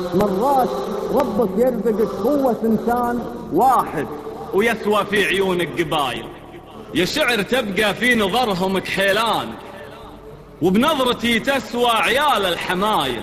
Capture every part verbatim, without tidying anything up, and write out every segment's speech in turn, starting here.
مرات ربك يرزقك قوة إنسان واحد ويسوى في عيونك قبايل. يا شعر تبقى في نظرهم كحيلان، وبنظرتي تسوى عيال الحمايل.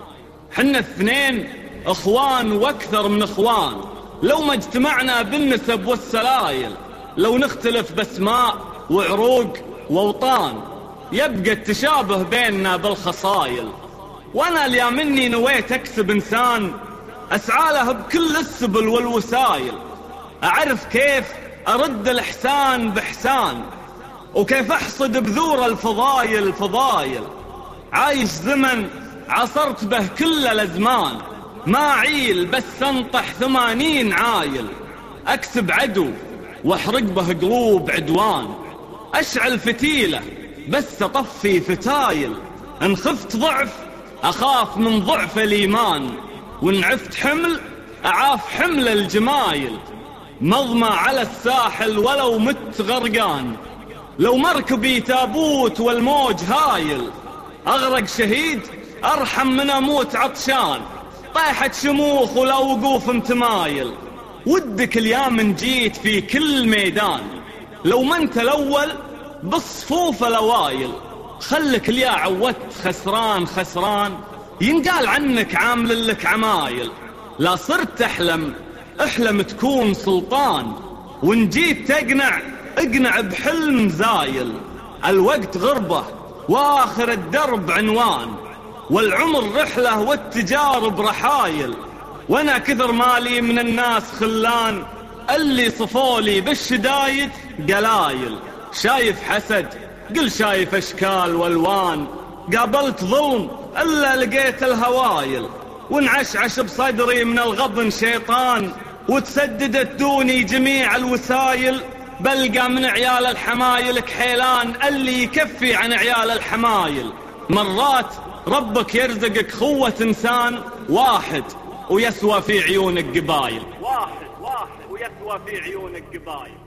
حنا اثنين اخوان واكثر من اخوان، لو ما اجتمعنا بالنسب والسلايل، لو نختلف باسماء وعروق واوطان، يبقى التشابه بيننا بالخصايل. وانا اليا مني نويت اكسب انسان اسعى له بكل السبل والوسايل، اعرف كيف ارد الاحسان باحسان، وكيف احصد بذور الفضايل فضايل. عايش زمن عصرت به كل الازمان، ما عيل بس انطح ثمانين عايل. اكسب عدو واحرق به قلوب عدوان، اشعل فتيلة بس اطفي فتايل. ان خفت ضعف اخاف من ضعف الايمان، وان عفت حمل اعاف حمل الجمايل. مضمى على الساحل ولو مت غرقان، لو مركبي تابوت والموج هايل. اغرق شهيد ارحم من اموت عطشان، طيحة شموخ ولا وقوف متمايل. ودك اليوم جيت في كل ميدان، لو ما انت الاول بالصفوف الاوايل. خلك اليا عودت خسران خسران، ينقال عنك عامل لك عمايل. لا صرت تحلم احلم تكون سلطان، وان جيت تقنع اقنع بحلم زايل. الوقت غربة واخر الدرب عنوان، والعمر رحلة والتجارب رحايل. وانا كثر مالي من الناس خلان، اللي صفولي بالشدايد قلايل. شايف حسد قل شايف اشكال والوان، قابلت ظلم الا لقيت الهوايل. وانعشعش بصدري من الغضن شيطان، وتسددت دوني جميع الوسايل. بلقى من عيال الحمايل كحيلان، اللي يكفي عن عيال الحمايل. مرات ربك يرزقك خوة انسان واحد، ويسوى في عيونك قبايل. واحد واحد ويسوى في عيونك قبايل.